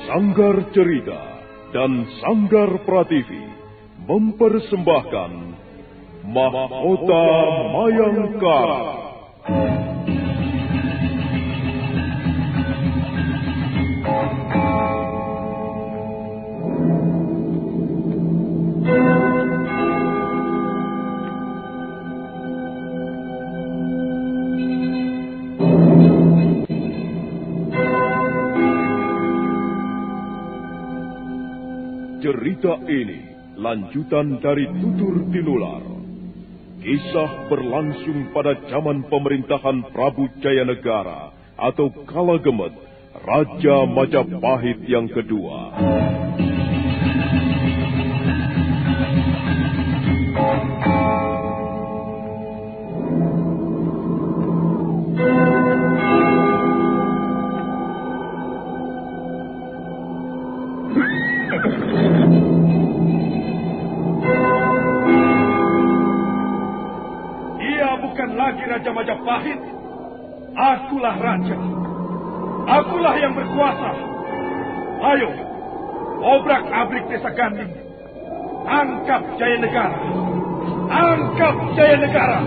Sanggar Cerita dan Sanggar Prativi mempersembahkan Mahkota Mayangkara. Cerita ini lanjutan dari Tutur Tinular. Kisah berlangsung pada zaman pemerintahan Prabu Jayanegara atau Kalagemet, Raja Majapahit yang kedua. Raja Majapahit, akulah raja, akulah yang berkuasa. Ayo, obrak-abrik desa Ganding, angkap Jayanegara, angkap Jayanegara.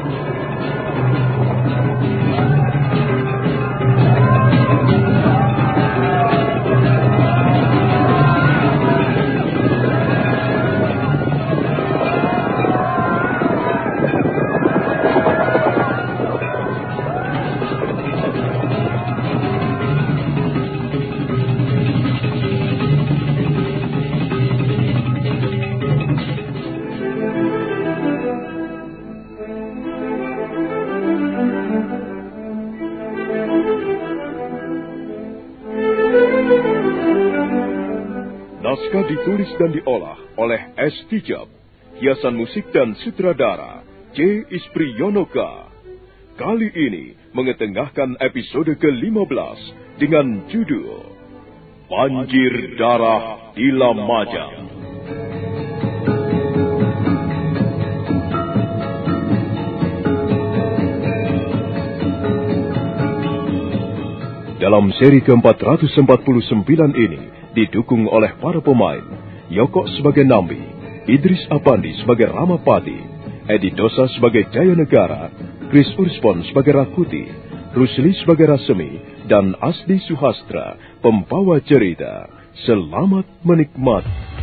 Naskah ditulis dan diolah oleh S. Tijab, hiasan musik dan sutradara C. Ispriyonoka. Kali ini mengetengahkan episode ke-15 dengan judul Banjir Darah di Lamajang. Dalam seri ke-449 ini, didukung oleh para pemain, Yoko sebagai Nambi, Idris Apandi sebagai Ramapati, Edi Dosa sebagai Jayanegara, Chris Urspon sebagai Rakuti, Rusli sebagai Rasemi, dan Asdi Suhastra, pembawa cerita. Selamat menikmati.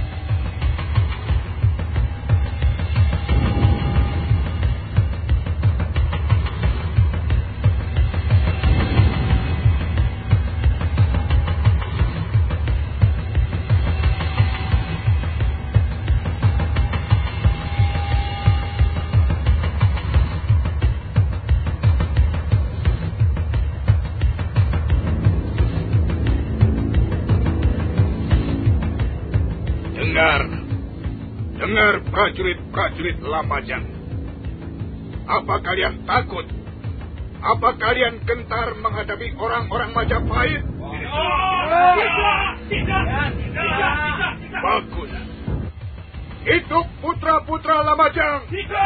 Dengar prajurit-prajurit Lamajang. Apa kalian takut? Apa kalian gentar menghadapi orang-orang Majapahit? Tidak. Bagus. Hidup putra-putra Lamajang.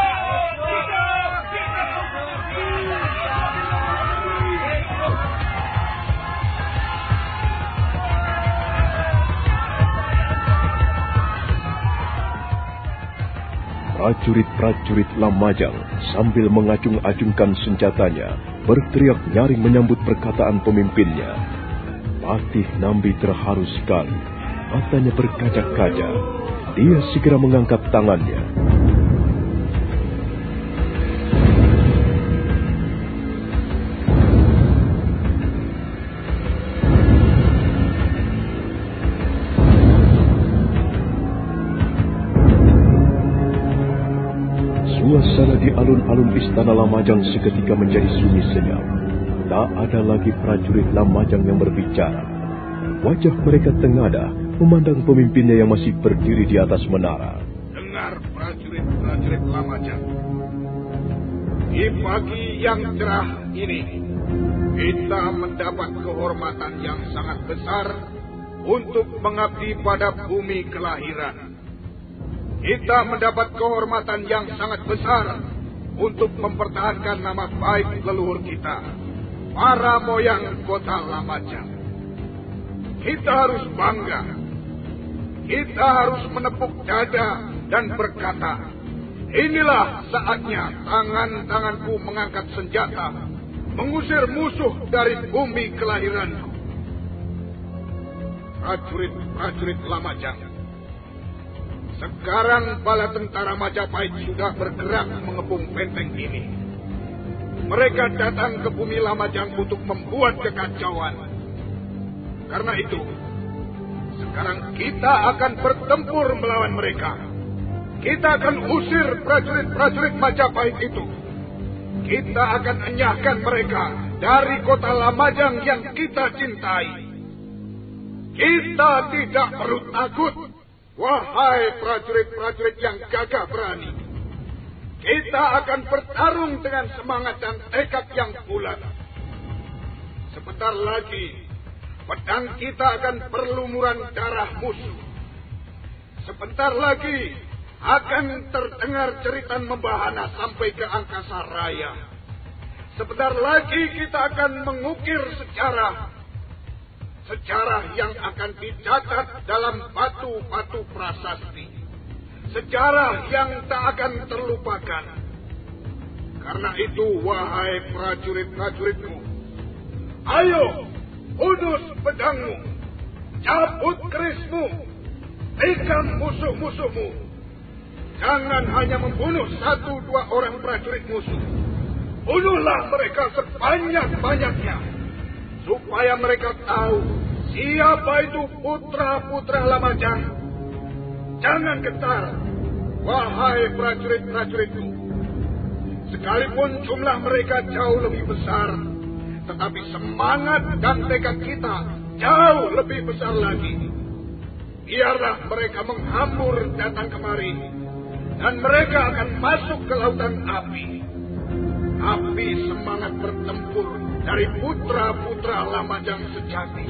Prajurit-prajurit Lamajang sambil mengacung-acungkan senjatanya berteriak nyaring menyambut perkataan pemimpinnya. Patih Nambi terharu sekali, matanya berkaca-kaca. Dia segera mengangkat tangannya. Suasana di alun-alun istana Lamajang seketika menjadi sunyi senyap. Tak ada lagi prajurit Lamajang yang berbicara. Wajah mereka tengadah memandang pemimpinnya yang masih berdiri di atas menara. Dengar prajurit-prajurit Lamajang. Di pagi yang cerah ini, kita mendapat kehormatan yang sangat besar untuk mengabdi pada bumi kelahiran. Kita mendapat kehormatan yang sangat besar untuk mempertahankan nama baik leluhur kita, para moyang kota Lamajang. kita harus bangga. Kita harus menepuk dada dan berkata, inilah saatnya tangan-tanganku mengangkat senjata, mengusir musuh dari bumi kelahiranku. Prajurit-prajurit Lamajang, sekarang bala tentara Majapahit sudah bergerak mengepung benteng ini. Mereka datang ke bumi Lamajang untuk membuat kekacauan. Karena itu, sekarang kita akan bertempur melawan mereka. Kita akan usir prajurit-prajurit Majapahit itu. Kita akan enyahkan mereka dari kota Lamajang yang kita cintai. Kita tidak perlu takut, wahai prajurit-prajurit yang gagah berani. Kita akan bertarung dengan semangat dan tekad yang bulat. Sebentar lagi, pedang kita akan berlumuran darah musuh. Sebentar lagi akan terdengar jeritan membahana sampai ke angkasa raya. Sebentar lagi kita akan mengukir sejarah yang akan dicatat dalam batu-batu prasasti. Sejarah yang tak akan terlupakan. Karena itu, wahai prajurit-prajuritku, ayo, udus pedangmu, cabut kerismu, tikam musuh-musuhmu. Jangan hanya membunuh 1-2 orang prajurit musuh. Bunuhlah mereka sebanyak-banyaknya, supaya mereka tahu siapa itu putra-putra Lamajang. Jangan gentar, wahai prajurit-prajuritku. Sekalipun jumlah mereka jauh lebih besar, tetapi semangat dan tekad kita jauh lebih besar lagi. Biarlah mereka menghambur datang kemari, dan mereka akan masuk ke lautan api. Api semangat bertempur dari putra-putra Lamajang sejati.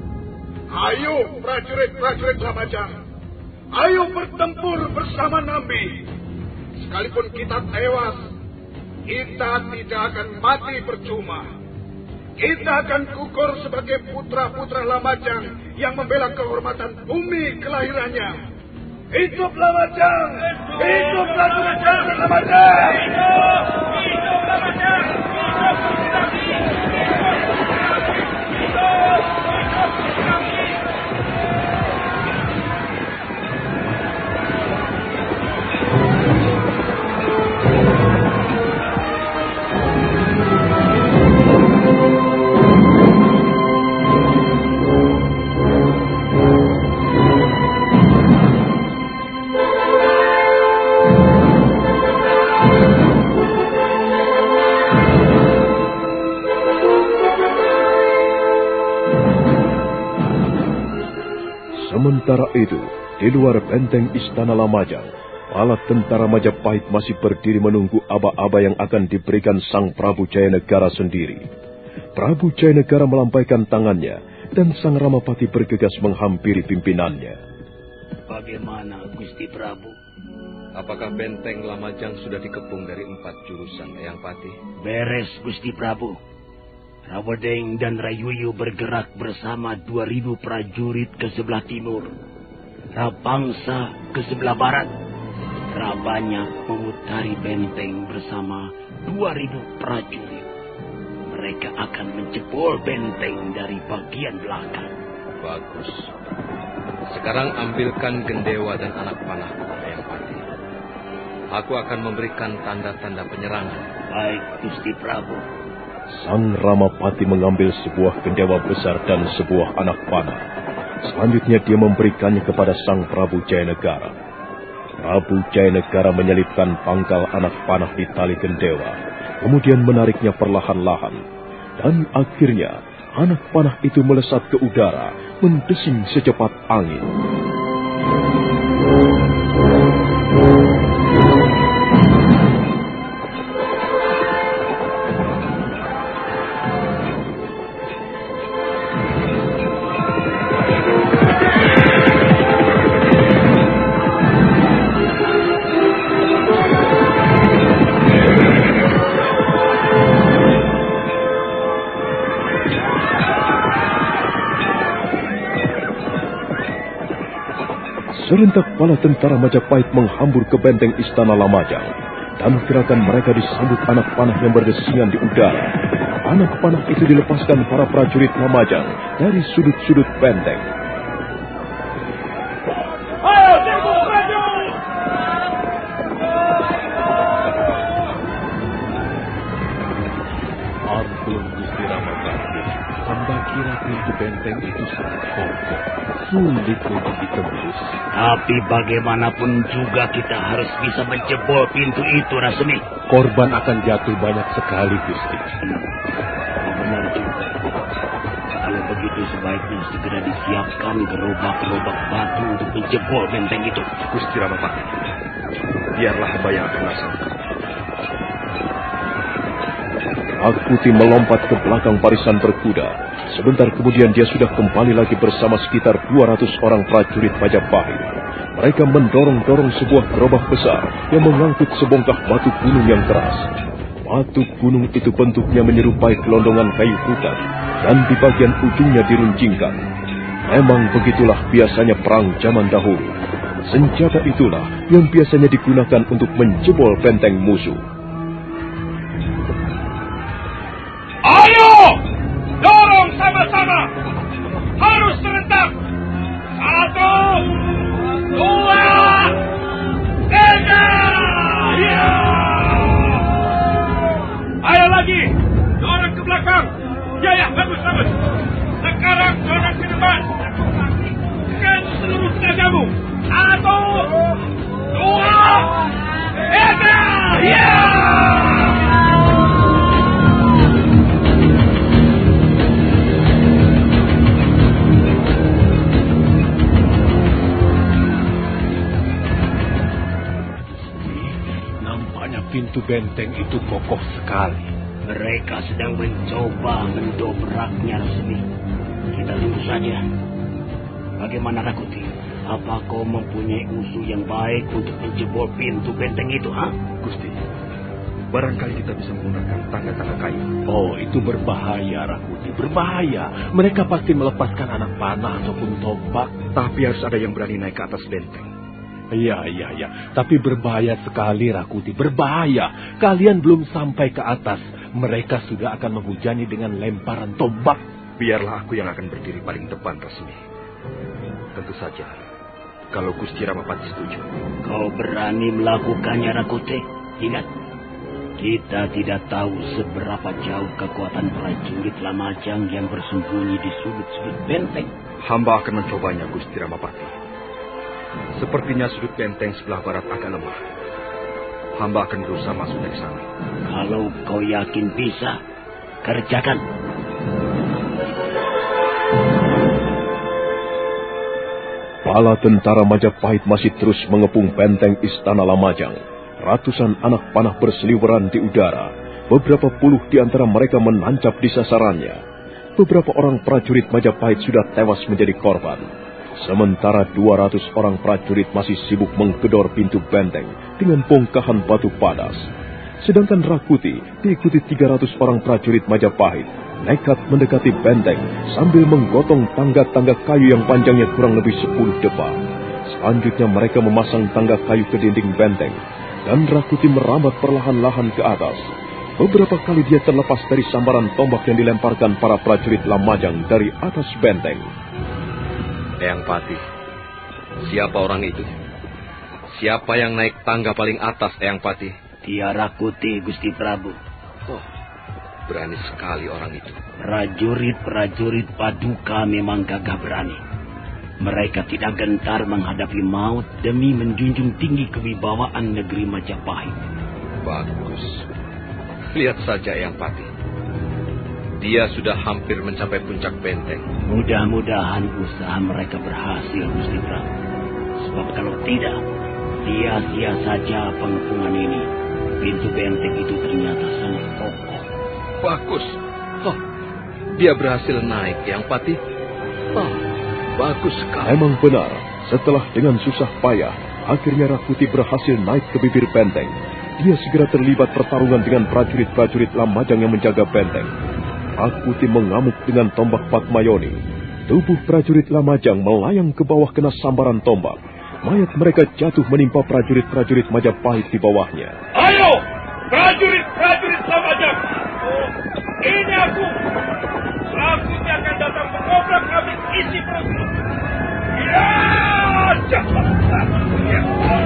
Ayo prajurit-prajurit Lamajang, ayo bertempur bersama Nambi. Sekalipun kita tewas, kita tidak akan mati percuma. Kita akan gugur sebagai putra-putra Lamajang yang membela kehormatan bumi kelahirannya. Hidup Lamajang! Hidup prajurit-prajurit Lamajang! Hidup Lamajang! Sementara itu, di luar benteng Istana Lamajang, bala tentara Majapahit masih berdiri menunggu aba-aba yang akan diberikan Sang Prabu Jayanegara sendiri. Prabu Jayanegara melampaikan tangannya, dan Sang Ramapati bergegas menghampiri pimpinannya. Bagaimana, Gusti Prabu? Apakah benteng Lamajang sudah dikepung dari 4 jurusan, Eyang Pati? Beres, Gusti Prabu. Rawedeng dan Rayuyu bergerak bersama 2.000 prajurit ke sebelah timur, Rapangsa ke sebelah barat. Rabanyak memutari benteng bersama 2.000 prajurit. Mereka akan menjebol benteng dari bagian belakang. Bagus. Sekarang ambilkan gendewa dan anak panahku, Eyang Pati. Aku akan memberikan tanda-tanda penyerangan. Baik, Gusti Prabu. Sang Ramapati mengambil sebuah gendewa besar dan sebuah anak panah. Selanjutnya dia memberikannya kepada Sang Prabu Jayanegara. Prabu Jayanegara menyelipkan pangkal anak panah di tali gendewa, kemudian menariknya perlahan-lahan. Dan akhirnya anak panah itu melesat ke udara, mendesing secepat angin. Serentak bala tentara Majapahit menghambur ke benteng istana Lamajang, dan gerakan mereka disambut anak panah yang berdesingan di udara. Anak panah itu dilepaskan para prajurit Lamajang dari sudut-sudut benteng. Ayo, serbu, maju! Ampun Gusti Ramapati, hamba kira pintu benteng itu sangat kokoh, sulit untuk ditembus. Tapi bagaimanapun juga kita harus bisa menjebol pintu itu, Rasmi. Korban akan jatuh banyak sekali, Gusti. Benar juga. Kalau begitu sebaiknya segera disiapkan gerobak-gerobak batu untuk menjebol benteng itu. Gusti Ramapati, biarlah hamba yang akan melaksanakan. Rakuti melompat ke belakang barisan berkuda. Sebentar kemudian dia sudah kembali lagi bersama sekitar 200 orang prajurit Majapahit. Mereka mendorong-dorong sebuah gerobak besar yang mengangkut sebongkah batu gunung yang keras. Batu gunung itu bentuknya menyerupai gelondongan kayu hutan dan di bagian ujungnya diruncingkan. Memang begitulah biasanya perang zaman dahulu. Senjata itulah yang biasanya digunakan untuk menjebol benteng musuh. Ayo! Dorong sama-sama! Harus serentak! 1, 2, 3! Ya! Ayo lagi! Dorong ke belakang! Ya, bagus. Sekarang dorong ke depan! Dengan seluruh tenagamu! 1, 2, 3! Ya! Pintu benteng itu kokoh sekali. Mereka sedang mencoba mendobraknya, Rasmi. Kita tunggu saja. Bagaimana, Rakuti? Apa kau mempunyai usul yang baik untuk menjebol pintu benteng itu, ha? Gusti, barangkali kita bisa menggunakan tangga-tangga kayu. Oh, itu berbahaya, Rakuti. Berbahaya. Mereka pasti melepaskan anak panah ataupun tombak. Tapi harus ada yang berani naik ke atas benteng. Iya. Tapi berbahaya sekali, Rakuti. Berbahaya. Kalian belum sampai ke atas. Mereka sudah akan menghujani dengan lemparan tombak. Biarlah aku yang akan berdiri paling depan, Rasmi. Tentu saja, kalau Gusti Ramapati setuju. Kau berani melakukannya, Rakuti? Ingat, kita tidak tahu seberapa jauh kekuatan prajurit Lamajang yang bersembunyi di sudut-sudut benteng. Hamba akan mencobanya, Gusti Ramapati. Sepertinya sudut benteng sebelah barat agak lemah. Hamba akan berusaha masuk dari sana. Kalau kau yakin bisa, kerjakan. Bala tentara Majapahit masih terus mengepung benteng istana Lamajang. Ratusan anak panah berseliweran di udara. Beberapa puluh di antara mereka menancap di sasarannya. Beberapa orang prajurit Majapahit sudah tewas menjadi korban. Sementara 200 orang prajurit masih sibuk menggedor pintu benteng dengan bongkahan batu padas. Sedangkan Rakuti diikuti 300 orang prajurit Majapahit nekat mendekati benteng sambil menggotong tangga-tangga kayu yang panjangnya kurang lebih 10 depa. Selanjutnya mereka memasang tangga kayu ke dinding benteng dan Rakuti merambat perlahan-lahan ke atas. Beberapa kali dia terlepas dari sambaran tombak yang dilemparkan para prajurit Lamajang dari atas benteng. Eyang Pati, siapa orang itu? Siapa yang naik tangga paling atas, Eyang Pati? Dia Rakuti, Gusti Prabu. Oh, berani sekali orang itu. Prajurit-prajurit Paduka memang gagah berani. Mereka tidak gentar menghadapi maut demi menjunjung tinggi kewibawaan negeri Majapahit. Bagus. Lihat saja, Eyang Pati. Dia sudah hampir mencapai puncak benteng. Mudah-mudahan usaha mereka berhasil, Gusti Prabu. Sebab kalau tidak, sia-sia saja pengepungan ini. Pintu benteng itu ternyata sangat kokoh. Bagus. Oh, dia berhasil naik, Eyang Pati. Oh, bagus sekali. Memang benar, setelah dengan susah payah, akhirnya Rakuti berhasil naik ke bibir benteng. Dia segera terlibat pertarungan dengan prajurit-prajurit Lamajang yang menjaga benteng. Rakuti mengamuk dengan tombak Patmayoni. Tubuh prajurit Lamajang melayang ke bawah kena sambaran tombak. mayat mereka jatuh menimpa prajurit-prajurit Majapahit di bawahnya. Ayo, prajurit Lamajang. Ini aku. Selanjutnya akan datang mengobrak abrik isi perutmu. Ya, cepat. Ya.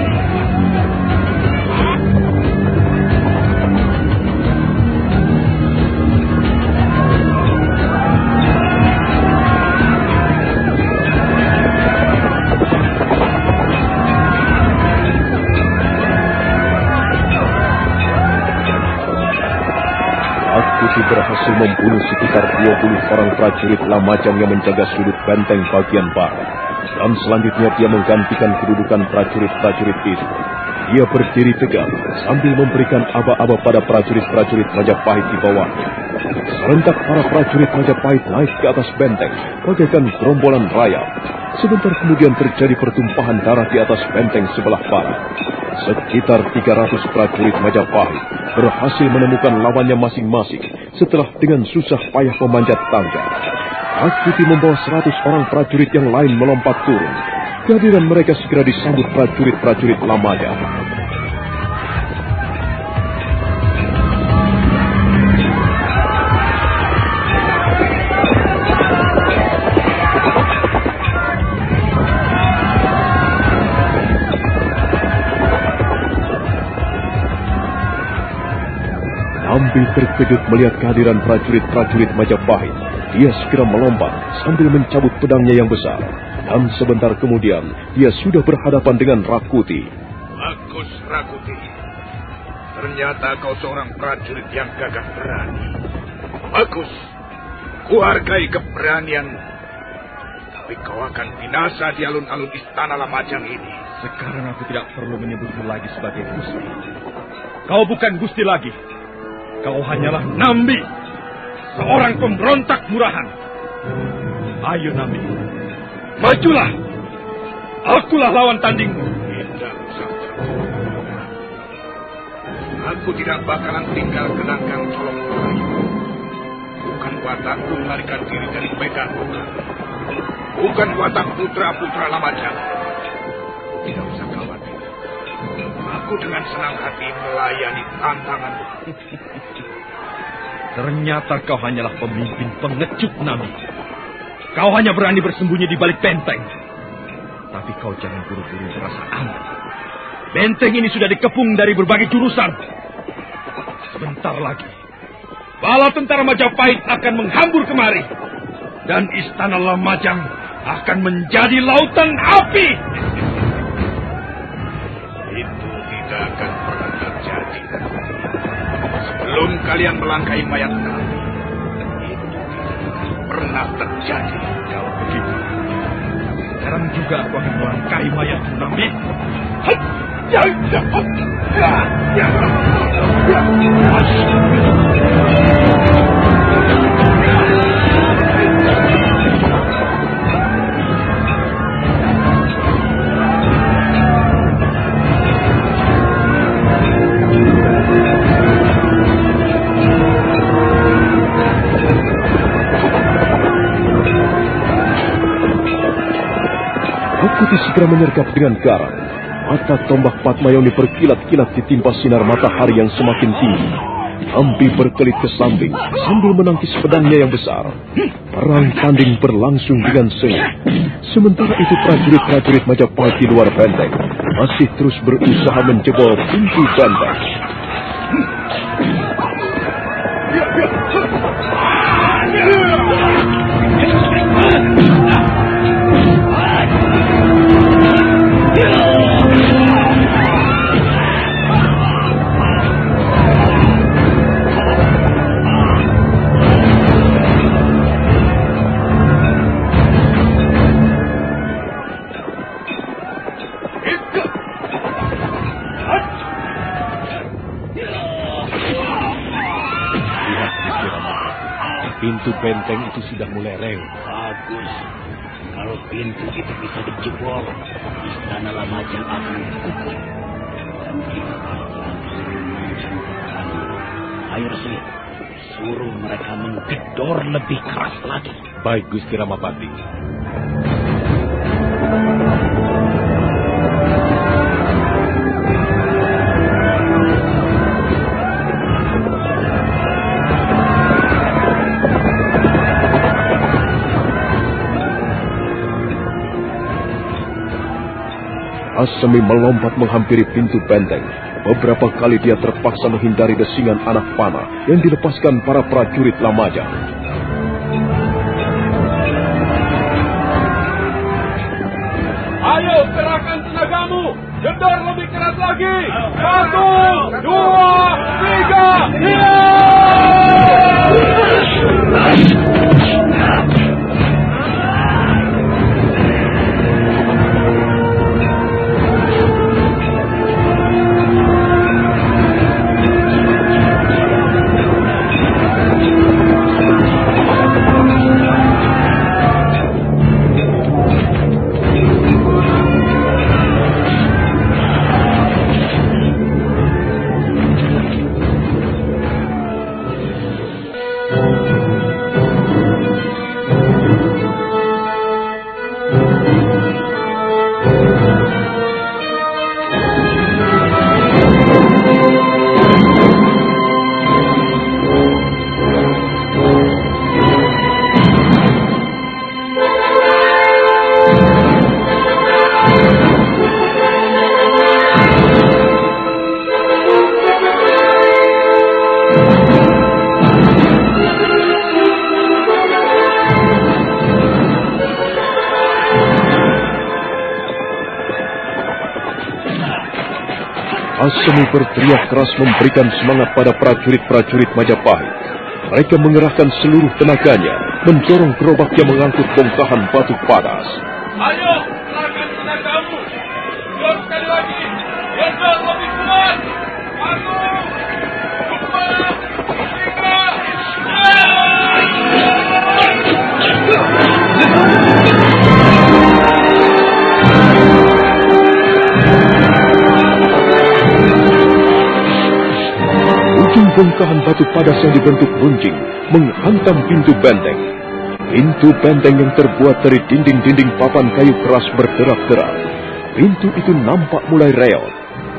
Rakuti berhasil membunuh sekitar 20 orang prajurit Lamajang yang menjaga sudut benteng bagian barat. Dan selanjutnya dia menggantikan kedudukan prajurit-prajurit itu. Dia berdiri tegak sambil memberikan aba-aba pada prajurit-prajurit Majapahit di bawahnya. Serentak para prajurit Majapahit naik ke atas benteng bagaikan gerombolan rayap. Sebentar kemudian terjadi pertumpahan darah di atas benteng sebelah barat. Sekitar 300 prajurit Majapahit berhasil menemukan lawannya masing-masing setelah dengan susah payah memanjat tangga. Rakuti membawa 100 orang prajurit yang lain melompat turun. Kehadiran mereka segera disambut prajurit-prajurit Lamajang. Nambi terkejut melihat kehadiran prajurit-prajurit Majapahit. Dia segera melompat sambil mencabut pedangnya yang besar. Dan sebentar kemudian, dia sudah berhadapan dengan Rakuti. Bagus, Rakuti. Ternyata kau seorang prajurit yang gagah berani. Bagus. Kuhargai keberanianmu. Tapi kau akan binasa di alun-alun istana Lamajang ini. Sekarang aku tidak perlu menyebutmu lagi sebagai Gusti. Kau bukan Gusti lagi. Kau hanyalah Nambi, seorang pemberontak murahan. Ayo Nambi, majulah. Akulah lawan tandingmu. Tidak usah bergurau. Aku tidak bakalan tinggal gelanggang colong melayu. Bukan watakku melarikan diri dari medan perang. Bukan watak putra-putra Lamajang. Tidak usah khawatir. Aku dengan senang hati melayani tantanganmu. Ternyata kau hanyalah pemimpin pengecut, Nambi. Kau hanya berani bersembunyi di balik benteng. Tapi kau jangan buru-buru merasa aman. Benteng ini sudah dikepung dari berbagai jurusan. Sebentar lagi, bala tentara Majapahit akan menghambur kemari. Dan istana Lamajang akan menjadi lautan api. Itu tidak akan pernah terjadi. Sebelum kalian melangkahi mayat kami, itu tidak pernah terjadi. Kalau begitu, sekarang juga aku akan melangkahi mayat Nambi. Rakuti segera menyergap dengan garang. Mata tombak Padmayoni berkilat-kilat ditimpa sinar matahari yang semakin tinggi. Nambi berkelit ke samping sambil menangkis pedangnya yang besar. Perang tanding berlangsung dengan sengit. Sementara itu prajurit-prajurit Majapahit di luar benteng masih terus berusaha menjebol pintu benteng. Pintu benteng itu sudah mulai rew. Bagus. Kalau pintu itu bisa dijebol, istana Lamajang akan dikukuh. Dan kita langsung mencengkokkan. Ayo Resmi, suruh mereka menggedor lebih keras lagi. Baik Gusti Ramapati. Asemi melompat menghampiri pintu benteng. Beberapa kali dia terpaksa menghindari desingan anak panah yang dilepaskan para prajurit Lamajang. Ayo, kerahkan tenagamu. Gendor lebih keras lagi. 1, 2, 3. Asemi berteriak keras memberikan semangat pada prajurit-prajurit Majapahit. Mereka mengerahkan seluruh tenaganya, mendorong gerobak yang mengangkut bongkahan batu padas. Ayo, kerahkan tenagamu. Gendor sekali lagi. Gendor lebih kuat. 1, 2, 3. Ujung bongkahan batu padas yang dibentuk runcing menghantam pintu benteng. Pintu benteng yang terbuat dari dinding-dinding papan kayu keras bergerak-gerak. Pintu itu nampak mulai reot.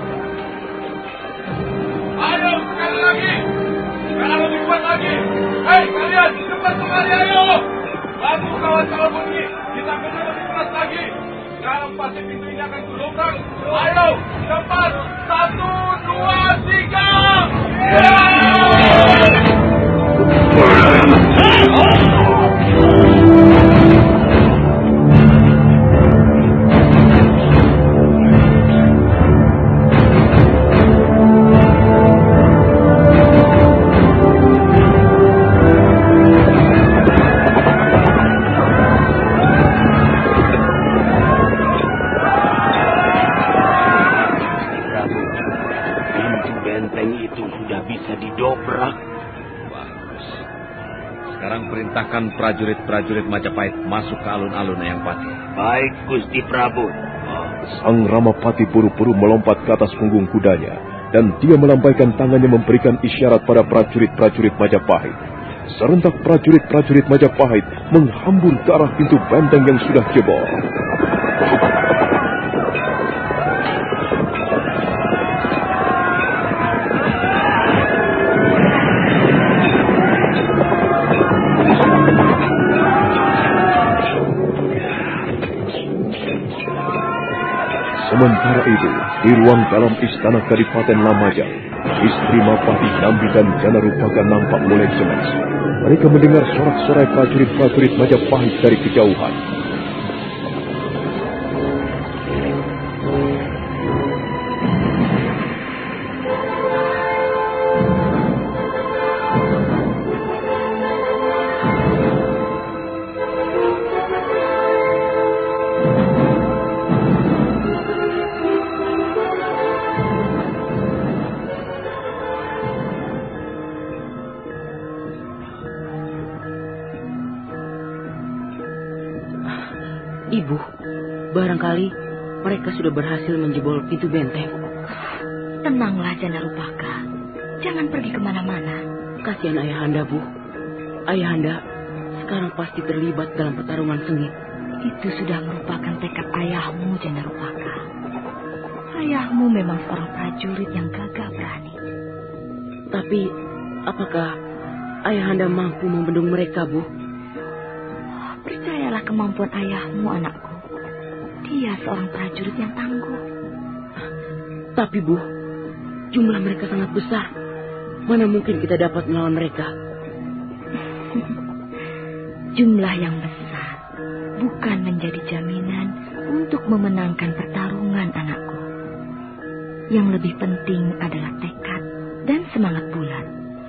Ayo, sekali lagi. Sekarang lebih kuat lagi. Hei, kalian, cepat kembali, ayo. Bantu kawan-kawan bunyi. Kita kena lebih keras lagi. Sekarang pasti pintu ini akan kudobrak. Ayo, cepat. 1, 2, 3. Perintahkan prajurit-prajurit Majapahit masuk ke alun-alun Eyangpati. Baik, Gusti Prabu. Sang Ramapati buru-buru melompat ke atas punggung kudanya, dan dia melambaikan tangannya memberikan isyarat pada prajurit-prajurit Majapahit. Serentak prajurit-prajurit Majapahit menghambur ke arah pintu benteng yang sudah jebol. Sementara itu, di ruang dalam istana Kadipaten Lamajang, istri Mapati Nambi dan Jana Rupaka nampak mulai cemas. Mereka mendengar sorak-sorai prajurit-prajurit Majapahit dari kejauhan. Ibu, barangkali mereka sudah berhasil menjebol pintu benteng. Tenanglah, Jana Rupaka. Jangan pergi kemana-mana. Kasihan Ayahanda, Bu. Ayahanda sekarang pasti terlibat dalam pertarungan sengit. Itu sudah merupakan tekad ayahmu, Jana Rupaka. Ayahmu memang seorang prajurit yang gagah berani. Tapi, apakah Ayahanda mampu membendung mereka, Bu? Percayalah kemampuan ayahmu, anakku. Dia seorang prajurit yang tangguh. Tapi Bu, jumlah mereka sangat besar. Mana mungkin kita dapat melawan mereka? Jumlah yang besar bukan menjadi jaminan untuk memenangkan pertarungan, anakku. Yang lebih penting adalah tekad dan semangat bulat.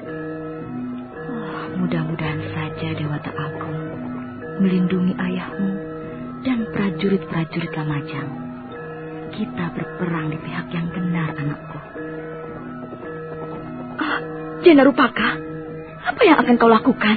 Mudah-mudahan saja Dewata Agung melindungi ayahmu dan prajurit-prajurit Lamajang. Kita berperang di pihak yang benar, anakku. Janarupaka, apa yang akan kau lakukan?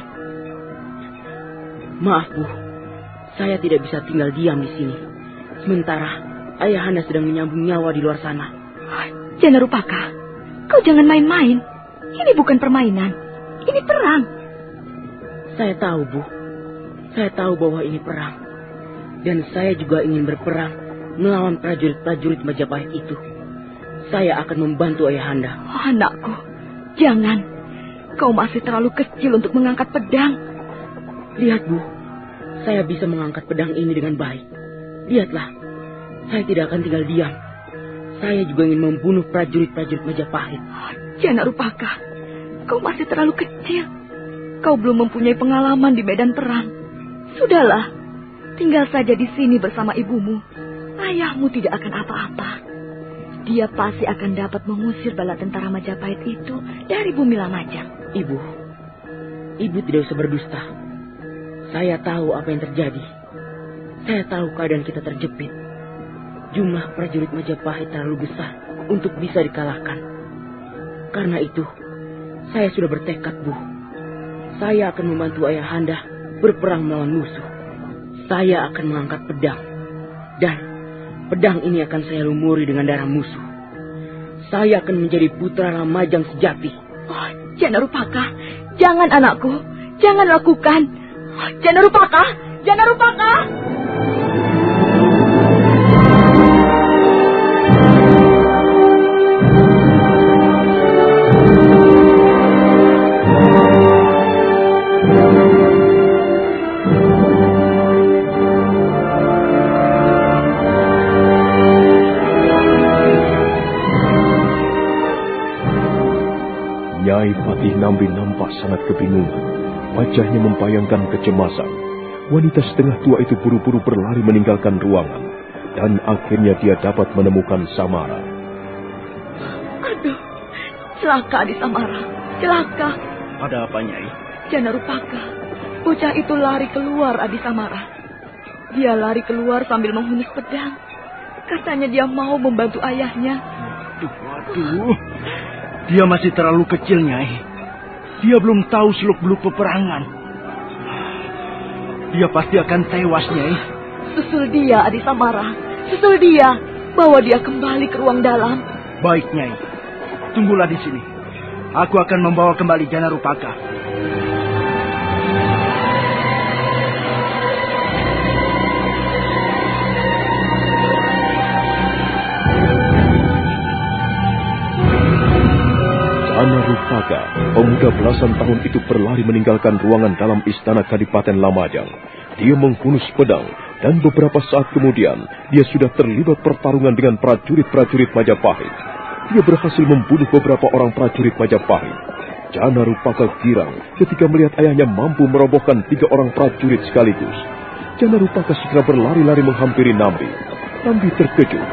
Maaf, Bu. Saya tidak bisa tinggal diam di sini. Sementara ayahanda sedang menyambung nyawa di luar sana. Janarupaka, kau jangan main-main. Ini bukan permainan. Ini perang. Saya tahu, Bu. Saya tahu bahwa ini perang. Dan saya juga ingin berperang melawan prajurit-prajurit Majapahit itu. Saya akan membantu ayahanda. Anakku, jangan. Kau masih terlalu kecil untuk mengangkat pedang. Lihat, Bu. Saya bisa mengangkat pedang ini dengan baik. Lihatlah. Saya tidak akan tinggal diam. Saya juga ingin membunuh prajurit-prajurit Majapahit. Janarupaka, kau masih terlalu kecil. Kau belum mempunyai pengalaman di medan perang. Sudahlah, tinggal saja di sini bersama ibumu. Ayahmu tidak akan apa-apa. Dia pasti akan dapat mengusir bala tentara Majapahit itu dari bumi Lamajang. Ibu tidak usah berdusta. Saya tahu apa yang terjadi. Saya tahu keadaan kita terjepit. Jumlah prajurit Majapahit terlalu besar untuk bisa dikalahkan. Karena itu, saya sudah bertekad, Bu. Saya akan membantu ayahanda berperang melawan musuh. Saya akan mengangkat pedang. Dan pedang ini akan saya lumuri dengan darah musuh. Saya akan menjadi putra Lamajang sejati. Janarupaka, jangan anakku. Jangan lakukan. Janarupaka, Janarupaka. Nyai Patih Nambi nampak sangat kebingungan. Wajahnya membayangkan kecemasan. Wanita setengah tua itu buru-buru berlari meninggalkan ruangan. Dan akhirnya dia dapat menemukan Samara. Aduh, celaka di Samara. Celaka. Ada apa, Nyai? Janarupaka, bocah itu lari keluar Adi Samara. Dia lari keluar sambil menghunus pedang. Katanya dia mau membantu ayahnya. Waduh. Dia masih terlalu kecil, Nyai. Dia belum tahu seluk-beluk peperangan. Dia pasti akan tewas, Nyai. Susul dia, Adi Samara. Susul dia. Bawa dia kembali ke ruang dalam. Baik, Nyai. Tunggulah di sini. Aku akan membawa kembali Janarupaka. Janarupaka, pemuda belasan tahun itu berlari meninggalkan ruangan dalam istana Kadipaten Lamajang. Dia menghunus pedang dan beberapa saat kemudian dia sudah terlibat pertarungan dengan prajurit-prajurit Majapahit. Dia berhasil membunuh beberapa orang prajurit Majapahit. Janarupaka girang ketika melihat ayahnya mampu merobohkan 3 orang prajurit sekaligus. Janarupaka segera berlari-lari menghampiri Nambi. Nambi terkejut.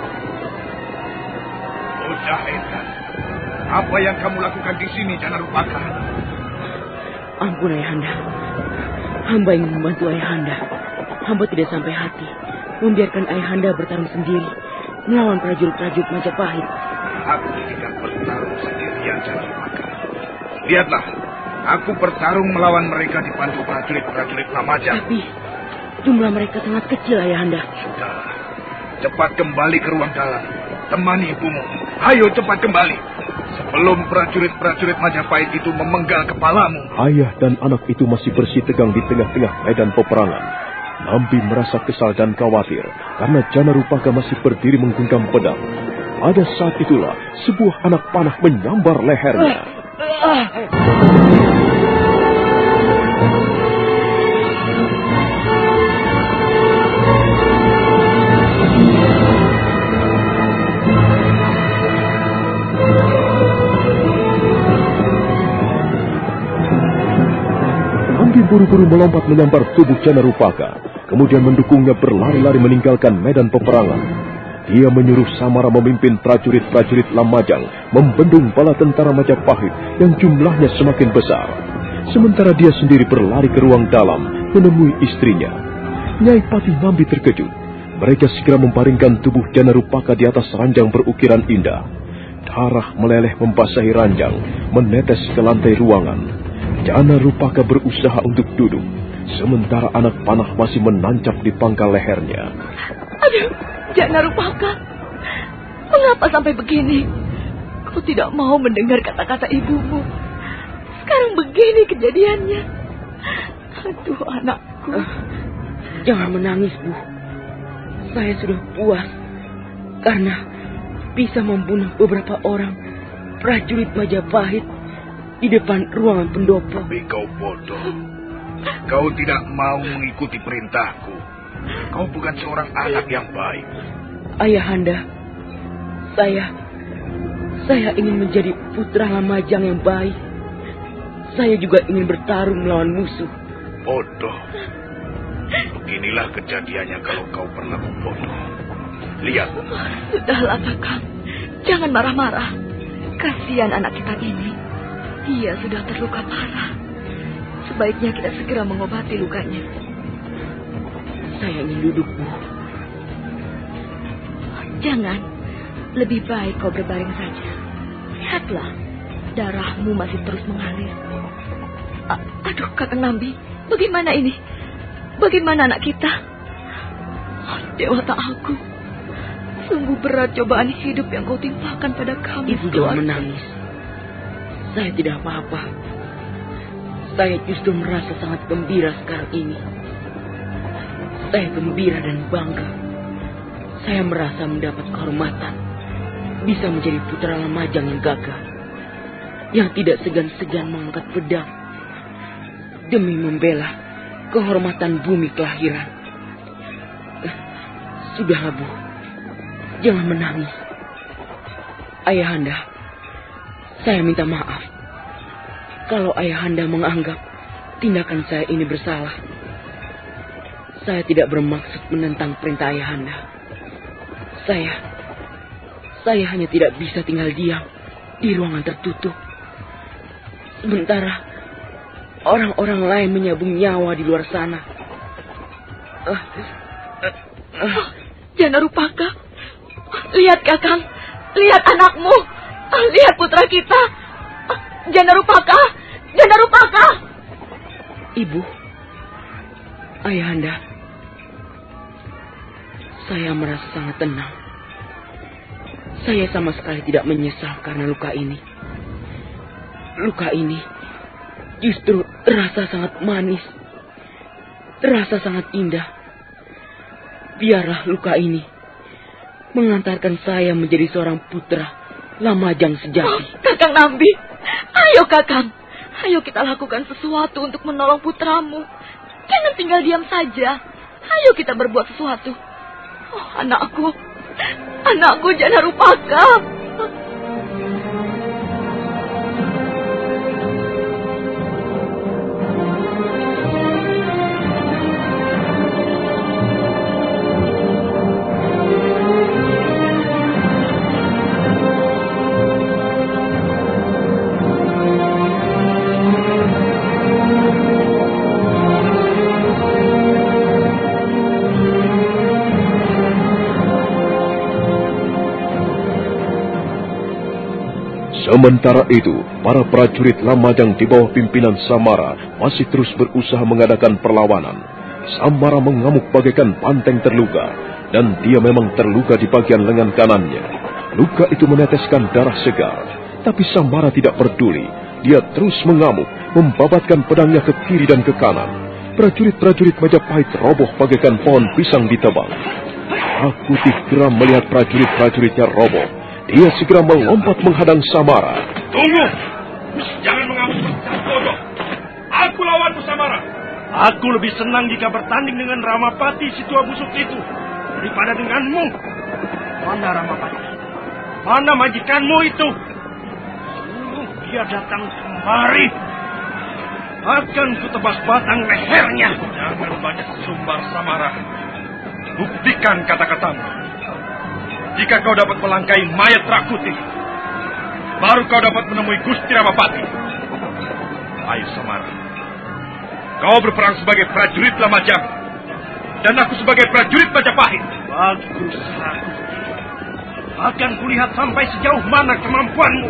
Bocah Edan, apa yang kamu lakukan di sini, Janarupaka? Ampun, ayahanda. Hamba ingin membantu ayahanda. Hamba tidak sampai hati membiarkan ayahanda bertarung sendiri melawan prajurit-prajurit Majapahit. Aku tidak bertarung sendirian, Janarupaka. Lihatlah, aku bertarung melawan mereka dibantu prajurit-prajurit Lamajang. Tapi jumlah mereka sangat kecil, ayahanda. Sudahlah, cepat kembali ke ruang dalam. Temani ibumu. Ayo cepat kembali. Sebelum prajurit-prajurit Majapahit itu memenggal kepalamu. Ayah dan anak itu masih bersitegang di tengah-tengah medan peperangan. Nambi merasa kesal dan khawatir karena Janarupaka masih berdiri menggenggam pedang. Pada saat itulah sebuah anak panah menyambar lehernya. buru-buru melompat menyambar tubuh Janarupaka, kemudian mendukungnya berlari-lari meninggalkan medan peperangan. Dia menyuruh Samara memimpin prajurit-prajurit Lamajang membendung bala tentara Majapahit yang jumlahnya semakin besar. Sementara dia sendiri berlari ke ruang dalam menemui istrinya. Nyai Patih Nambi terkejut. Mereka segera membaringkan tubuh Janarupaka di atas ranjang berukiran indah. Darah meleleh membasahi ranjang, menetes ke lantai ruangan. Janarupaka berusaha untuk duduk, sementara anak panah masih menancap di pangkal lehernya. Aduh, Janarupaka, mengapa sampai begini? Kau tidak mau mendengar kata-kata ibumu. Sekarang begini kejadiannya. Aduh, anakku. Jangan menangis, Bu. Saya sudah puas karena bisa membunuh beberapa orang prajurit Majapahit di depan ruangan pendopo. Tapi kau bodoh. Kau tidak mau mengikuti perintahku. Kau bukan seorang anak yang baik. Ayahanda, saya ingin menjadi putra Lamajang yang baik. Saya juga ingin bertarung melawan musuh. Bodoh. Beginilah kejadiannya kalau kau berlaku bodoh. Lihat. Sudahlah, Kakang. Jangan marah-marah. Kasihan anak kita ini. Dia sudah terluka parah. Sebaiknya kita segera mengobati lukanya. Saya ingin duduk, Bu. Jangan. Lebih baik kau berbaring saja. Lihatlah. Darahmu masih terus mengalir. Aduh, Kakang Nambi. Bagaimana ini? Bagaimana anak kita? Dewata aku. Sungguh berat cobaan hidup yang kau timpakan pada kami. Ibu jangan menangis. Saya tidak apa-apa. Saya justru merasa sangat gembira sekarang ini. Saya gembira dan bangga. Saya merasa mendapat kehormatan. Bisa menjadi putra Lamajang yang gagah. Yang tidak segan-segan mengangkat pedang. Demi membela kehormatan bumi kelahiran. Sudahlah, Bu. Jangan menangis. Ayahanda, saya minta maaf. Kalau Ayahanda menganggap tindakan saya ini bersalah. Saya tidak bermaksud menentang perintah Ayahanda. Saya hanya tidak bisa tinggal diam di ruangan tertutup. Sementara orang-orang lain menyabung nyawa di luar sana. Janarupaka, lihat Kakang, lihat anakmu, lihat putra kita. Janarupaka, Janarupaka. Ibu, Ayahanda, saya merasa sangat tenang. Saya sama sekali tidak menyesal karena luka ini. Luka ini justru terasa sangat manis, terasa sangat indah. Biarlah luka ini mengantarkan saya menjadi seorang putra Lamajang sejati. Kakang Nambi, ayo Kakang, ayo kita lakukan sesuatu untuk menolong putramu. Jangan tinggal diam saja. Ayo kita berbuat sesuatu. Oh, anakku Janarupaka. Sementara itu, para prajurit Lamajang di bawah pimpinan Samara masih terus berusaha mengadakan perlawanan. Samara mengamuk bagaikan banteng terluka, dan dia memang terluka di bagian lengan kanannya. Luka itu meneteskan darah segar, tapi Samara tidak peduli. Dia terus mengamuk, membabatkan pedangnya ke kiri dan ke kanan. Prajurit-prajurit Majapahit roboh bagaikan pohon pisang ditebang. Rakuti geram melihat prajurit-prajuritnya roboh. Dia segera melompat menghadang Samara. Tunggu! Jangan mengamuk bercak bodoh. Aku lawanmu, Samara. Aku lebih senang jika bertanding dengan Ramapati si tua busuk itu daripada denganmu. Mana Ramapati? Mana majikanmu itu? Suruh dia datang kemari. akan kutebas batang lehernya. Jangan banyak sumbar Samara. Buktikan kata-katamu. Jika kau dapat melangkai mayat Rakuti, baru kau dapat menemui Gusti Ramapati. Ayo Samara, kau berperang sebagai prajurit Lamajang, dan aku sebagai prajurit Majapahit. Bagus, Rakuti. Akan kulihat sampai sejauh mana kemampuanmu.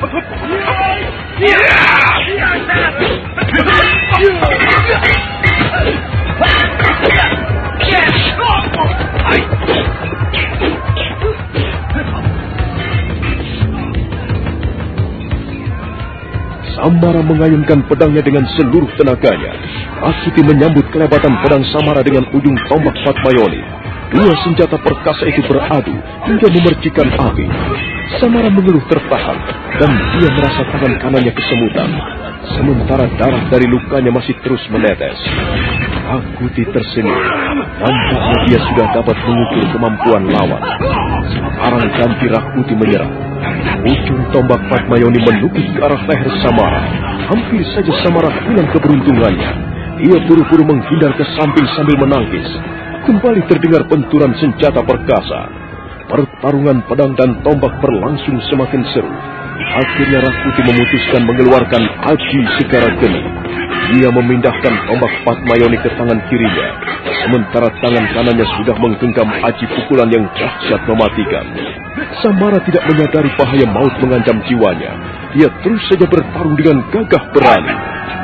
Samara mengayunkan pedangnya dengan seluruh tenaganya. Rakuti menyambut kelebatan pedang Samara dengan ujung tombak Patmayoni. Dua senjata perkasa itu beradu hingga memercikan api. Samara mengeluh tertahan dan dia merasa tangan kanannya kesemutan. Sementara darah dari lukanya masih terus menetes. Rakuti tersenyum. Nampaknya dia sudah dapat mengukur kemampuan lawan. Sekarang ganti Rakuti menyerang. Ujung tombak Patmayoni menukik ke arah leher Samara. Hampir saja Samara hilang keberuntungannya. Ia buru-buru menghindar ke samping sambil menangis. Kembali terdengar benturan senjata perkasa. Pertarungan pedang dan tombak berlangsung semakin seru. Akhirnya Rakuti memutuskan mengeluarkan Aji Segara Geni. Dia memindahkan tombak Patmayoni ke tangan kirinya, sementara tangan kanannya sudah menggenggam aji pukulan yang dahsyat mematikan. Samara tidak menyadari bahaya maut mengancam jiwanya. Dia terus saja bertarung dengan gagah berani.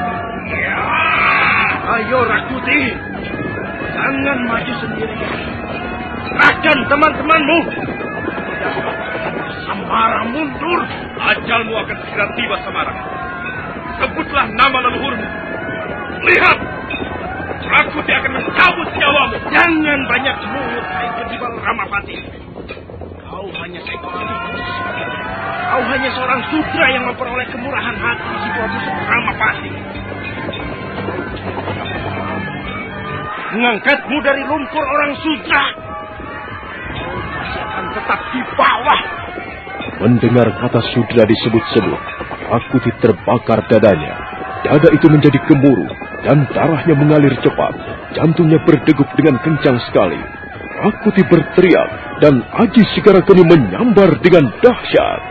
Ayo Rakuti, jangan maju sendirian. Serahkan teman-temanmu. Samara mundur, ajalmu akan segera tiba Samara. Sebutlah nama leluhurmu. Lihat, Rakuti akan mencabut nyawamu. Jangan banyak mulut, hai Kedibal Ramapati. Kau hanya seekor tikus. Kau hanya seorang sudra yang memperoleh kemurahan hati si tua busuk Ramapati. Mengangkatmu dari lumpur orang sudra, kau masih akan tetap di bawah. Mendengar kata sudra disebut-sebut, Rakuti terbakar dadanya. Dada itu menjadi gemuruh dan darahnya mengalir cepat. Jantungnya berdegup dengan kencang sekali. Rakuti berteriak dan Aji Segara Geni menyambar dengan dahsyat.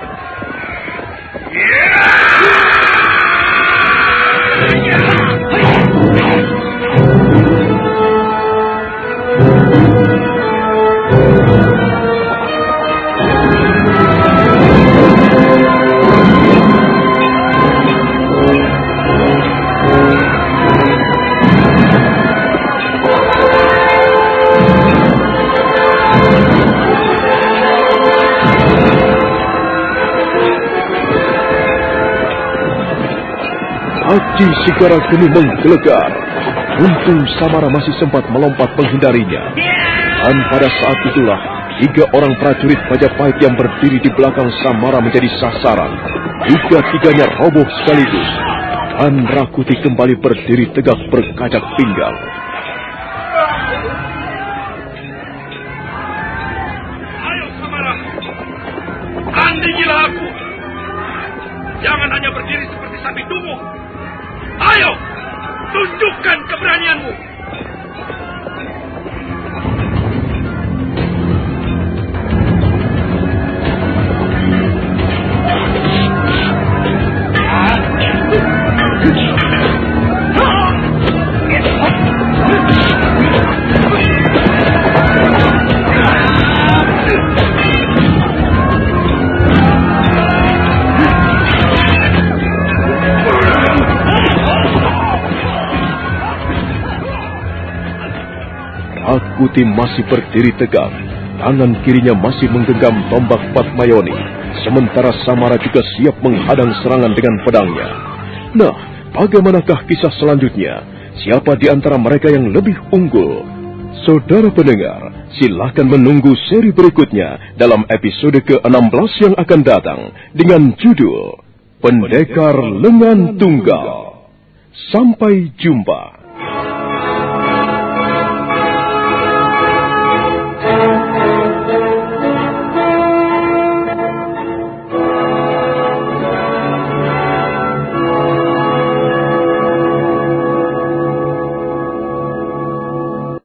Aji Segara Geni menggelegar. Untung Samara masih sempat melompat menghindarinya. Dan pada saat itulah 3 orang prajurit Majapahit yang berdiri di belakang Samara menjadi sasaran. 3-tiganya roboh sekaligus. Dan Rakuti kembali berdiri tegak berkacak pinggang. Ayo Samara, tandingilah aku. Jangan hanya berdiri seperti sapi tubuh. Ayo, tunjukkan keberanianmu. Rakuti masih berdiri tegak. Tangan kirinya masih menggenggam tombak Patmayoni. Sementara Samara juga siap menghadang serangan dengan pedangnya. Nah, bagaimanakah kisah selanjutnya? Siapa di antara mereka yang lebih unggul? Saudara pendengar, silakan menunggu seri berikutnya dalam episode ke-16 yang akan datang dengan judul Pendekar Lengan Tunggal. Sampai jumpa.